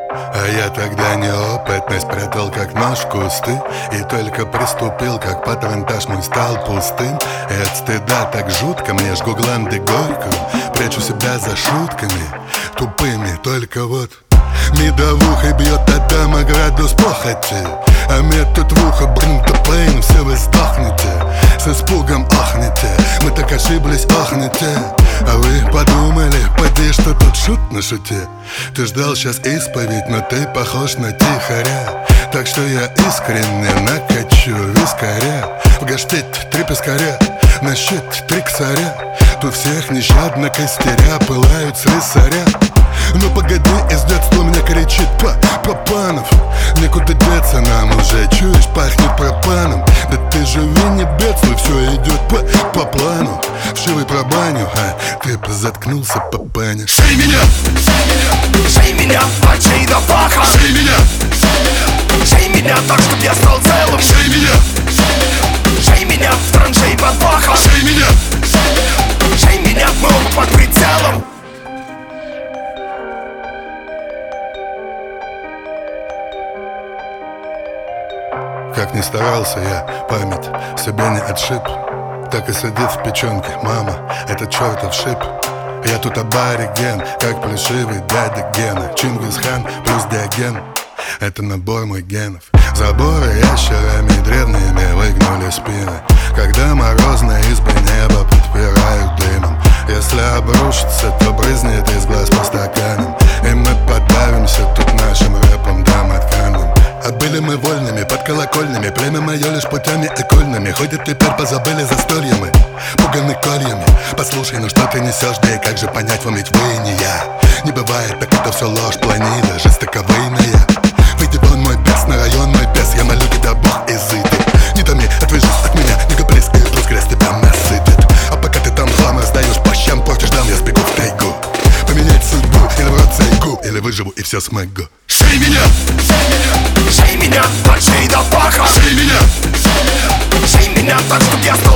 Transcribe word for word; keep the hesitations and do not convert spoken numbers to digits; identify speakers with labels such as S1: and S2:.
S1: А я тогда неопытно спрятал как нож в кусты, и только приступил, как патронтаж мой стал пустым. И от стыда так жутко мне жгу гланды горькую, прячу себя за шутками тупыми. Только вот медовухой бьет от дома градус похоти, а метод в ухо бринта пейн, все вы сдохнете, с испугом ахнете. Мы так ошиблись, ахнете. А вы подумали, поди, что тут шут на шуте. Ты ждал сейчас исповедь, но ты похож на тихаря. Так что я искренне накачу вискаря. В гаштить три пескаря, на щит три косаря. Тут всех нещадно костеря пылают слесаря. Ну погоди, из детства мне кричит па, Папанов. Некуда деться нам уже, чуешь, пахнет пропаном. Да ты живи, не бедствуй, все идет по, по плану. Вшивый про баню, а ты бы заткнулся, папаня.
S2: Шей меня, шей меня, парчей до паха.
S1: Шей меня,
S2: шей меня так, чтоб я стал целым.
S1: шей меня,
S2: шей меня в траншей под пахом.
S1: шей меня,
S2: шей меня, мы оба под прицелом.
S1: Как ни старался я, память себе не отшиб. Так и сидит в печенке, мама, это чертов шип. Я тут абориген, как плешивый дядя Гена. Чингисхан плюс Диоген, это набор мой генов. Заборы ящерами древними выгнули спины, когда морозные избы неба подпирают дымом. Если обрушится, то брызнет из глаз по стаканам, и мы подавимся тут нашим рэпом домотканым. А были мы вольными, под колокольными, племя мое лишь путями окольными. Ходит теперь, позабыли застолья мы, пуганы кольями. Послушай, ну что ты несешь, да и как же понять вам, ведь вы и не я. Не бывает, так это все ложь, планида жестоковыйная. Выйди вон, мой бес, на район мой бес, я молю тебя, Бог изыдет. Не томи, отвяжись от меня, не каприз, и плюс грязь тебя насытит. А пока ты там хлам раздаешь, по щам портишь дам, я сбегу в тайгу. Поменять судьбу, или в рот сайгу, или выживу и все смогу.
S2: Шей меня, шей меня, парчей до паха.
S1: Шей меня,
S2: шей меня так, чтоб я стал